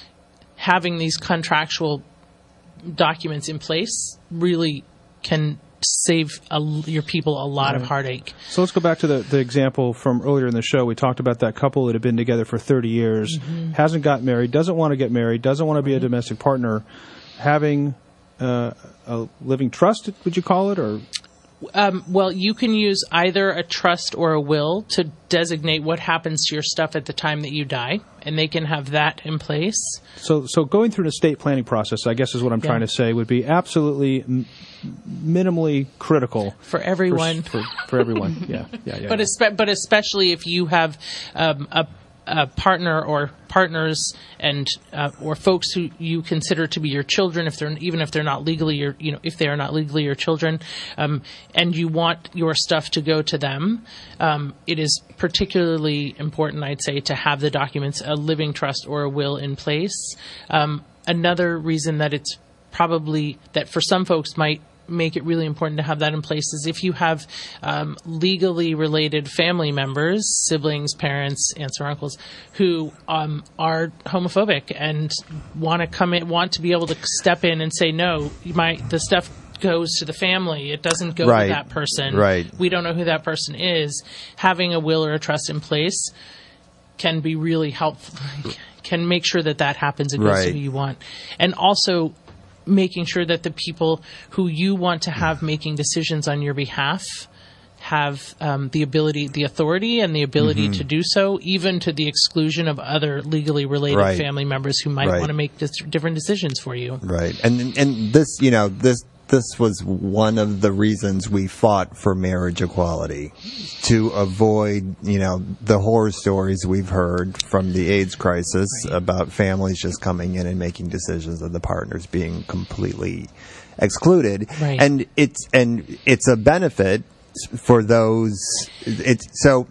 having these contractual documents in place really can save a, your people a lot right. of heartache. So let's go back to the, the example from earlier in the show. We talked about that couple that had been together for thirty years, mm-hmm. hasn't got married, doesn't want to get married, doesn't want to be a domestic partner, having uh, a living trust, would you call it? Or Um, well, you can use either a trust or a will to designate what happens to your stuff at the time that you die, and they can have that in place. So, so going through an estate planning process, I guess is what I'm yeah. trying to say, would be absolutely m- minimally critical for everyone. For, for, for everyone, yeah, yeah, yeah. But yeah. Espe- but especially if you have um, a a partner or partners and uh, or folks who you consider to be your children, if they're even if they're not legally your you know if they are not legally your children, um, and you want your stuff to go to them, um, it is particularly important, I'd say, to have the documents, a living trust or a will in place. Um, another reason that it's probably that for some folks might make it really important to have that in place is if you have um, legally related family members, siblings, parents, aunts or uncles, who um, are homophobic and want to come in, want to be able to step in and say, no, my the stuff goes to the family. It doesn't go right. to that person. Right. We don't know who that person is. Having a will or a trust in place can be really helpful, can make sure that that happens and goes right. to who you want. And also making sure that the people who you want to have making decisions on your behalf have um, the ability, the authority and the ability mm-hmm. to do so, even to the exclusion of other legally related right. family members who might right. want to make dis- different decisions for you. Right. And and this, you know, this this was one of the reasons we fought for marriage equality, to avoid, you know, the horror stories we've heard from the AIDS crisis right. about families just coming in and making decisions and the partners being completely excluded. Right. And it's and it's a benefit for those. It's so,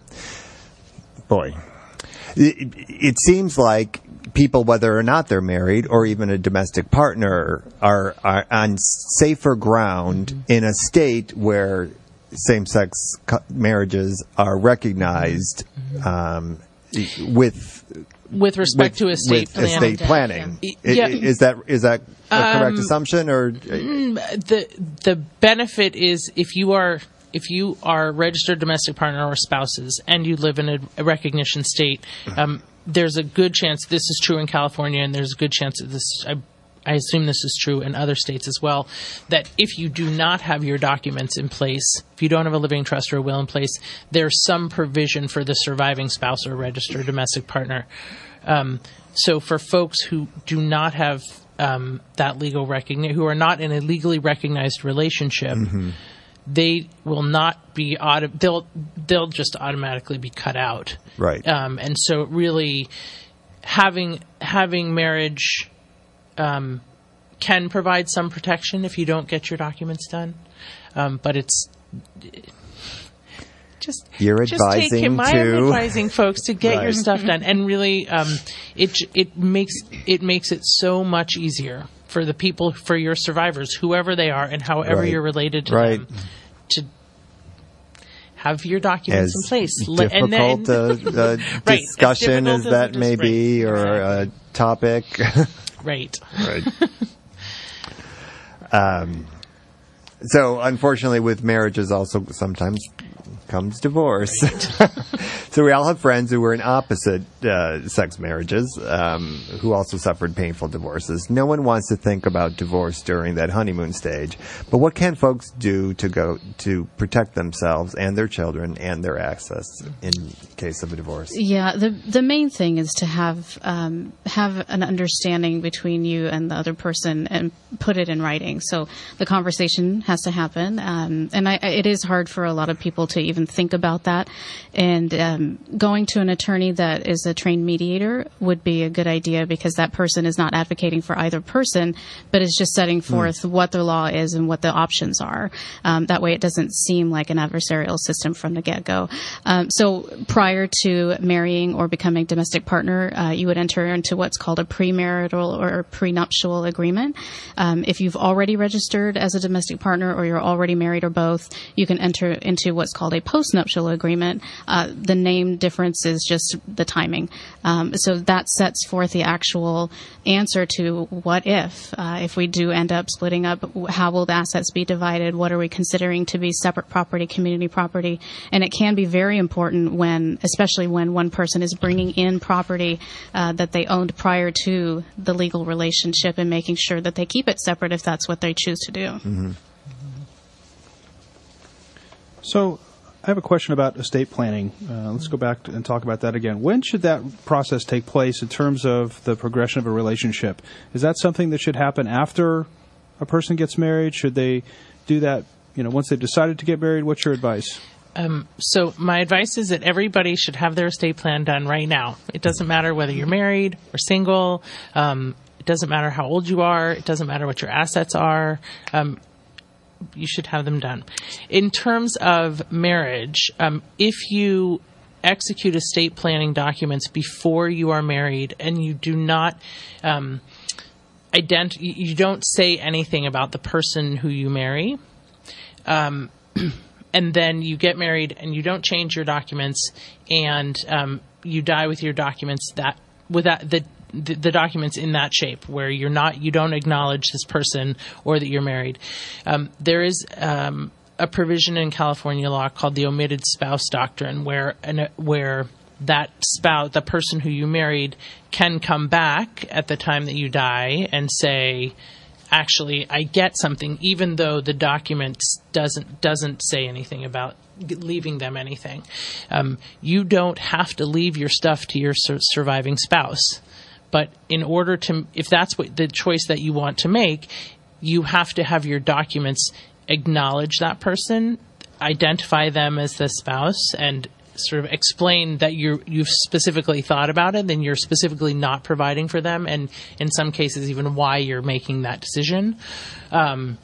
boy, it, it seems like people, whether or not they're married or even a domestic partner, are, are on safer ground mm-hmm. in a state where same-sex co- marriages are recognized mm-hmm. um, with with respect with, to estate with planning. Estate planning. Yeah. Is that is that a correct um, assumption, or the the benefit is if you are. If you are a registered domestic partner or spouses and you live in a, a recognition state, um, there's a good chance this is true in California, and there's a good chance that this, I, I assume this is true in other states as well, that if you do not have your documents in place, if you don't have a living trust or a will in place, there's some provision for the surviving spouse or registered domestic partner. Um, so for folks who do not have um, that legal recognition, who are not in a legally recognized relationship, mm-hmm. they will not be auto- they'll they'll just automatically be cut out. Right. Um, and so really having having marriage um, can provide some protection if you don't get your documents done. Um, but it's just You're just advising take him. I to am advising folks to get right. your stuff done, and really, um, it it makes it makes it so much easier for the people, for your survivors, whoever they are, and however right. you're related to right. them, to have your documents as in place. Difficult and then, uh, uh, right. discussion as, as that as may right. be, or exactly. a topic. Right. Right. um, so, unfortunately, with marriages also sometimes comes divorce. Right. So we all have friends who were in opposite uh, sex marriages um, who also suffered painful divorces. No one wants to think about divorce during that honeymoon stage. But what can folks do to go to protect themselves and their children and their assets in case of a divorce? Yeah, the the main thing is to have um, have an understanding between you and the other person and put it in writing. So the conversation has to happen, um, and I, it is hard for a lot of people to even think about that. And um, going to an attorney that is a trained mediator would be a good idea, because that person is not advocating for either person, but is just setting forth mm. what the law is and what the options are. Um, that way it doesn't seem like an adversarial system from the get-go. Um, so prior to marrying or becoming domestic partner, uh, you would enter into what's called a premarital or prenuptial agreement. Um, if you've already registered as a domestic partner or you're already married or both, you can enter into what's called a postnuptial agreement. Uh, the name difference is just the timing. Um, so that sets forth the actual answer to what if. Uh, if we do end up splitting up, how will the assets be divided? What are we considering to be separate property, community property? And it can be very important when, especially when one person is bringing in property uh, that they owned prior to the legal relationship, and making sure that they keep it separate if that's what they choose to do. Mm-hmm. So I have a question about estate planning. Uh, let's go back to, and talk about that again. When should that process take place in terms of the progression of a relationship? Is that something that should happen after a person gets married? Should they do that, you know, once they've decided to get married? What's your advice? Um, so my advice is that everybody should have their estate plan done right now. It doesn't matter whether you're married or single. Um, it doesn't matter how old you are. It doesn't matter what your assets are. Um, you should have them done. In terms of marriage, um, if you execute estate planning documents before you are married and you do not um, ident- you don't say anything about the person who you marry, um, and then you get married and you don't change your documents, and um, you die with your documents that without the The, the documents in that shape, where you're not, you don't acknowledge this person or that you're married. Um, there is um, a provision in California law called the omitted spouse doctrine, where an, where that spouse, the person who you married, can come back at the time that you die and say, "Actually, I get something," even though the document doesn't doesn't say anything about leaving them anything. Um, you don't have to leave your stuff to your sur- surviving spouse. But in order to, if that's what the choice that you want to make, you have to have your documents acknowledge that person, identify them as the spouse, and sort of explain that you you've specifically thought about it, then you're specifically not providing for them, and in some cases even why you're making that decision. Um,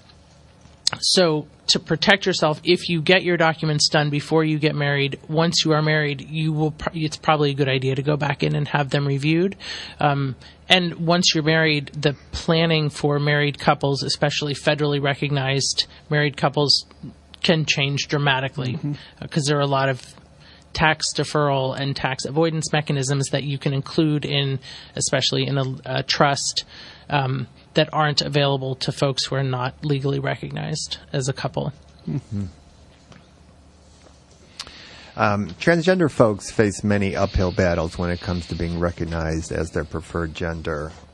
so to protect yourself, if you get your documents done before you get married, once you are married, you will. Pro- it's probably a good idea to go back in and have them reviewed. Um, and once you're married, the planning for married couples, especially federally recognized married couples, can change dramatically, because mm-hmm. uh, there are a lot of tax deferral and tax avoidance mechanisms that you can include in, especially in a, a trust. Um, that aren't available to folks who are not legally recognized as a couple. Mm-hmm. Um, transgender folks face many uphill battles when it comes to being recognized as their preferred gender.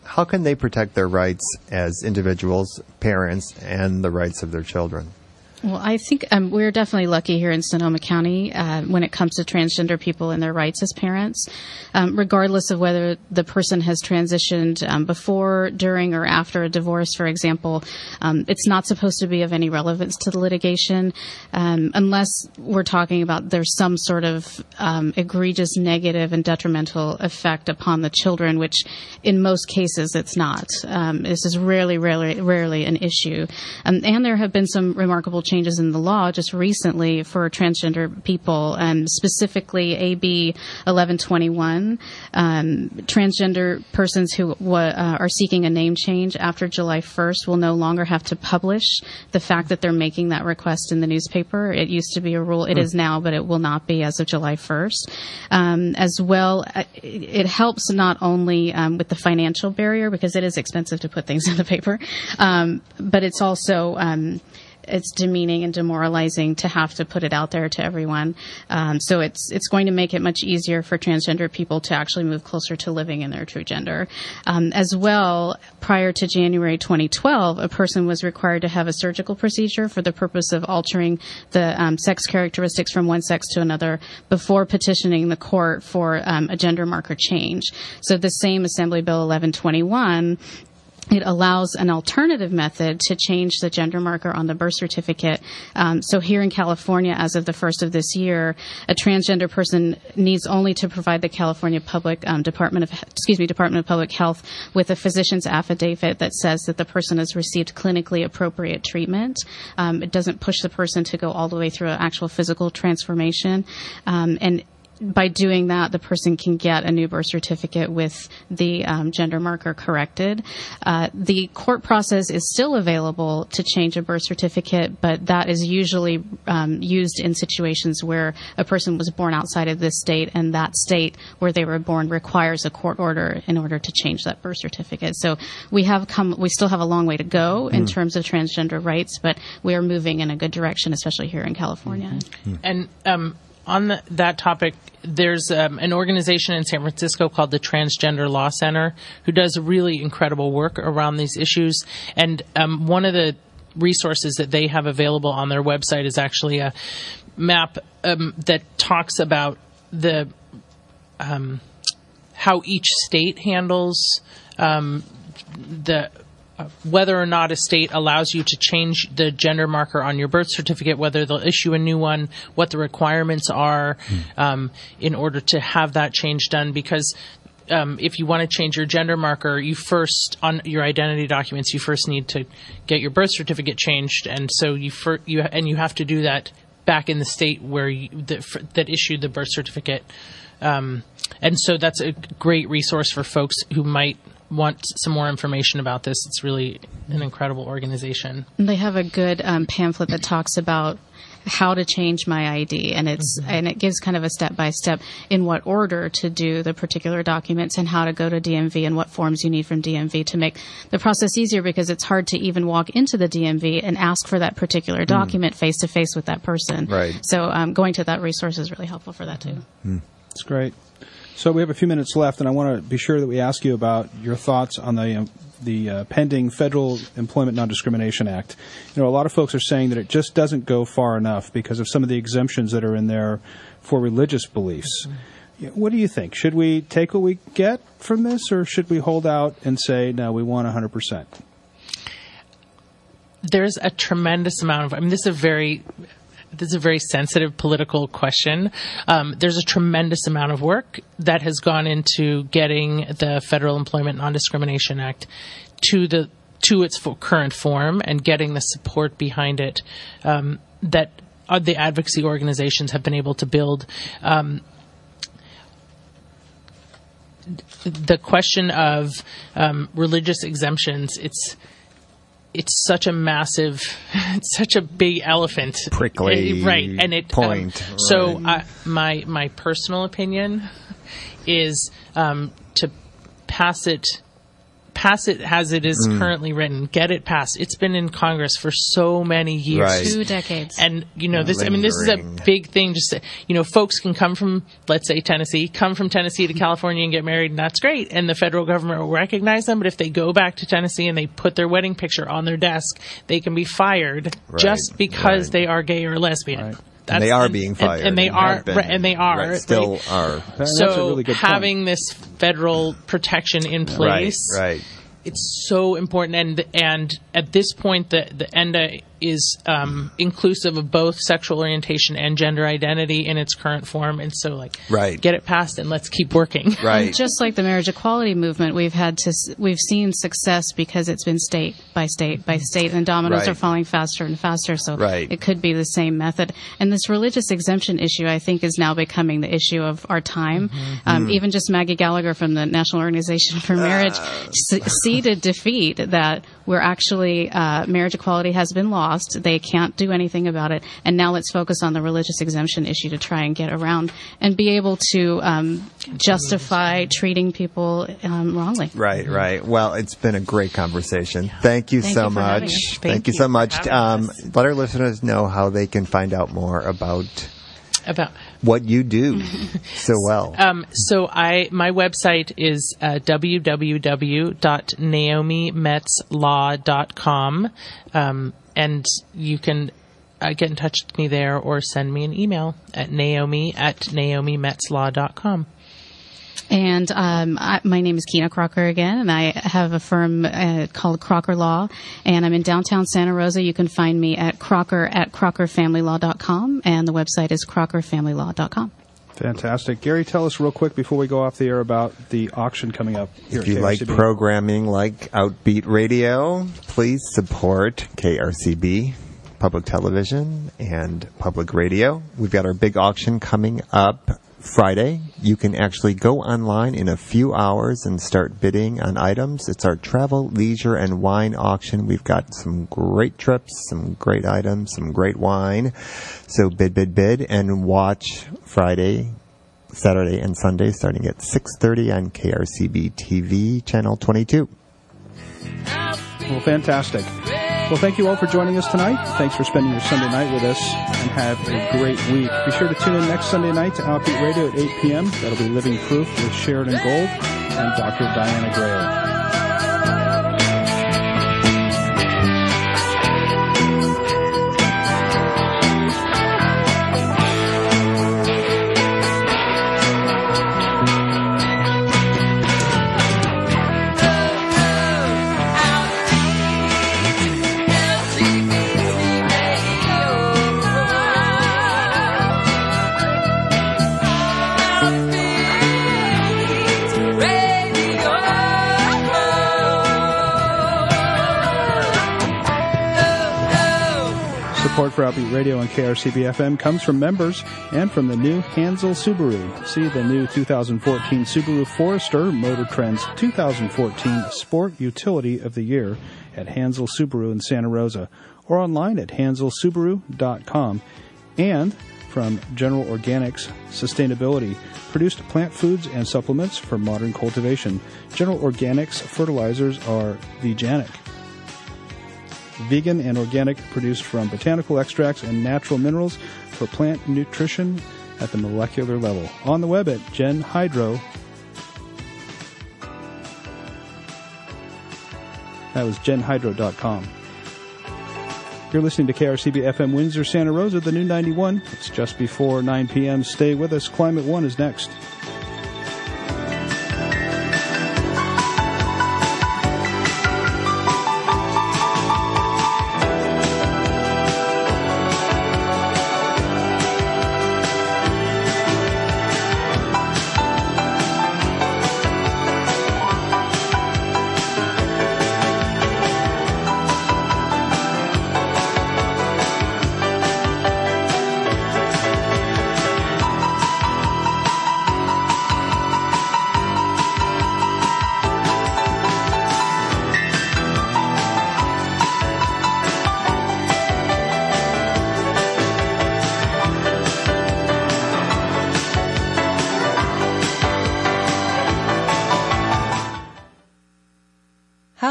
how can they protect their rights as individuals, parents, and the rights of their children? Well, I think um, we're definitely lucky here in Sonoma County uh, when it comes to transgender people and their rights as parents, um, regardless of whether the person has transitioned um, before, during, or after a divorce, for example. Um, it's not supposed to be of any relevance to the litigation um, unless we're talking about there's some sort of um, egregious negative and detrimental effect upon the children, which in most cases it's not. Um, this is rarely, rarely, rarely an issue. Um, and there have been some remarkable changes in the law just recently for transgender people, um, specifically A B eleven twenty-one. Um, transgender persons who w- uh, are seeking a name change after July first will no longer have to publish the fact that they're making that request in the newspaper. It used to be a rule. It mm. is now, but it will not be as of July first. Um, as well, it helps not only um, with the financial barrier, because it is expensive to put things in the paper, um, but it's also um, it's demeaning and demoralizing to have to put it out there to everyone. Um, so it's it's going to make it much easier for transgender people to actually move closer to living in their true gender. Um, as well, prior to January twenty twelve, a person was required to have a surgical procedure for the purpose of altering the um, sex characteristics from one sex to another before petitioning the court for um, a gender marker change. So the same Assembly Bill eleven twenty-one, it allows an alternative method to change the gender marker on the birth certificate. Um, so here in California, as of the first of this year, a transgender person needs only to provide the California Public um, Department of excuse me Department of Public Health with a physician's affidavit that says that the person has received clinically appropriate treatment. Um, it doesn't push the person to go all the way through an actual physical transformation, um, and by doing that, the person can get a new birth certificate with the um, gender marker corrected. Uh, the court process is still available to change a birth certificate, but that is usually um, used in situations where a person was born outside of this state, and that state where they were born requires a court order in order to change that birth certificate. So we have come, we still have a long way to go in mm. terms of transgender rights, but we are moving in a good direction, especially here in California. Mm-hmm. And um, on the, that topic, there's um, an organization in San Francisco called the Transgender Law Center who does really incredible work around these issues. And um, one of the resources that they have available on their website is actually a map um, that talks about the um, how each state handles um, the Uh, whether or not a state allows you to change the gender marker on your birth certificate, whether they'll issue a new one, what the requirements are um, in order to have that change done. Because um, if you want to change your gender marker, you first, on your identity documents, you first need to get your birth certificate changed, and so you fir- you and you have to do that back in the state where you, that, f- that issued the birth certificate. Um, and so that's a great resource for folks who might want some more information about this. It's really an incredible organization. They have a good um, pamphlet that talks about how to change my I D, and it's mm-hmm. and it gives kind of a step by step in what order to do the particular documents and how to go to D M V and what forms you need from D M V to make the process easier, because it's hard to even walk into the D M V and ask for that particular document face to face with that person. Right. So um, going to that resource is really helpful for that too. Mm. That's great. So we have a few minutes left, and I want to be sure that we ask you about your thoughts on the um, the uh, pending Federal Employment Non-Discrimination Act. You know, a lot of folks are saying that it just doesn't go far enough because of some of the exemptions that are in there for religious beliefs. Mm-hmm. What do you think? Should we take what we get from this, or should we hold out and say, no, we want one hundred percent? There's a tremendous amount of, I mean, this is a very... This is a very sensitive political question. Um, there's a tremendous amount of work that has gone into getting the Federal Employment Non-Discrimination Act to the to its current form and getting the support behind it um, that uh, the advocacy organizations have been able to build. Um, the question of um, religious exemptions, it's It's such a massive, it's such a big elephant, prickly, right? And it point. Um, right. So, uh, my my personal opinion is um, to pass it, pass it as it is Mm. currently written. Get it passed. It's been in Congress for so many years. Right. Two decades. And, you know, this, I mean, this is a Lingering. big thing. Just, to, you know, folks can come from, let's say, Tennessee, come from Tennessee to California and get married, and that's great. And the federal government will recognize them. But if they go back to Tennessee and they put their wedding picture on their desk, they can be fired Right, just because right. they are gay or lesbian. Right. And they are being fired. And, and they and are, have been. right, and they are. Right, still right? are. That- that's So a really good point. having this federal protection in place, Right, right. it's so important. And and at this point, the the E N D A is um, inclusive of both sexual orientation and gender identity in its current form. And so, like, Right. get it passed and let's keep working. Right. And just like the marriage equality movement, we've had to we've seen success because it's been state by state by state, and dominoes Right. are falling faster and faster. So Right. it could be the same method. And this religious exemption issue, I think, is now becoming the issue of our time. Um, even just Maggie Gallagher from the National Organization for Marriage c- ceded defeat that we're actually uh, marriage equality has been lost. They can't do anything about it, and now let's focus on the religious exemption issue to try and get around and be able to um, justify treating people um, wrongly. Right, right. Well, it's been a great conversation. Thank you Thank so you for having much. us. Thank, Thank you you so for much. having Um, us. let our listeners know how they can find out more about About what you do so well. Um, so I, my website is uh, w w w dot naomi metz law dot com, um, and you can uh, get in touch with me there or send me an email at naomi at naomi metz law dot com. And um, I, my name is Kina Crocker again, and I have a firm uh, called Crocker Law, and I'm in downtown Santa Rosa. You can find me at crocker at crocker family law dot com, and the website is crocker family law dot com. Fantastic. Gary, tell us real quick before we go off the air about the auction coming up here If at you like K R C B. programming like Outbeat Radio, please support K R C B, Public Television, and Public Radio. We've got our big auction coming up Friday. You can actually go online in a few hours and start bidding on items. It's our travel, leisure, and wine auction. We've got some great trips, some great items, some great wine. So bid, bid, bid, and watch Friday, Saturday, and Sunday starting at six thirty on K R C B T V, Channel twenty-two. Well, fantastic. Well, thank you all for joining us tonight. Thanks for spending your Sunday night with us, and have a great week. Be sure to tune in next Sunday night to Outbeat Radio at eight p.m. That'll be Living Proof with Sheridan Gold and Doctor Diana Gray. Support for Outbeat Radio and K R C B F M comes from members and from the new Hansel Subaru. See the new two thousand fourteen Subaru Forester, Motor Trend's two thousand fourteen Sport Utility of the Year at Hansel Subaru in Santa Rosa, or online at hansel subaru dot com. And from General Organics Sustainability, produced plant foods and supplements for modern cultivation. General Organics fertilizers are veganic. Vegan and organic, produced from botanical extracts and natural minerals for plant nutrition at the molecular level. On the web at Gen Hydro. That was gen hydro dot com. You're listening to K R C B F M Windsor, Santa Rosa, the new ninety-one. It's just before nine p.m. Stay with us. Climate One is next.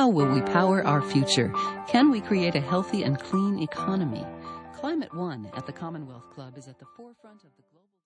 How will we power our future? Can we create a healthy and clean economy? Climate One at the Commonwealth Club is at the forefront of the global